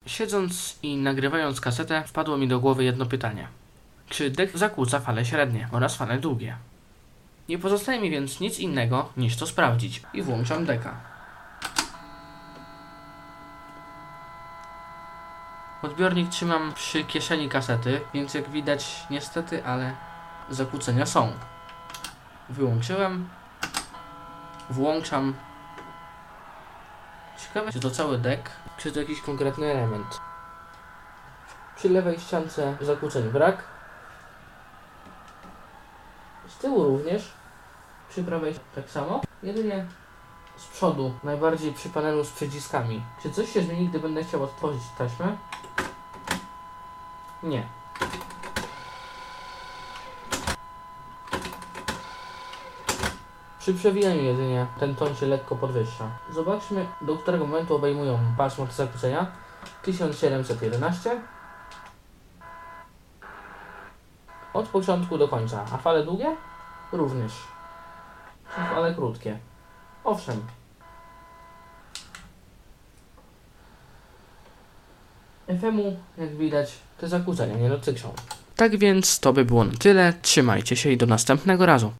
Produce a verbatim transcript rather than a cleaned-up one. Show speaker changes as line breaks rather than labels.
Siedząc i nagrywając kasetę, wpadło mi do głowy jedno pytanie. Czy dek zakłóca fale średnie oraz fale długie? Nie pozostaje mi więc nic innego niż to sprawdzić i włączam deka. Odbiornik trzymam przy kieszeni kasety, więc jak widać niestety, ale zakłócenia są. Wyłączyłem, włączam. Ciekawe, czy to cały dek, czy to jakiś konkretny element. Przy lewej ściance zakłóceń brak. Z tyłu również. Przy prawej tak samo. Jedynie z przodu, najbardziej przy panelu z przyciskami. Czy coś się zmieni, gdy będę chciał otworzyć taśmę? Nie. Przy przewijaniu jedynie ten ton się lekko podwyższa. Zobaczmy, do którego momentu obejmują pasmo te zakłócenia. tysiąc siedemset jedenaście. Od początku do końca. A fale długie? Również. Fale krótkie. Owszem. F M-u, jak widać, te zakłócenia nie dotyczą. Tak więc to by było na tyle. Trzymajcie się i do następnego razu.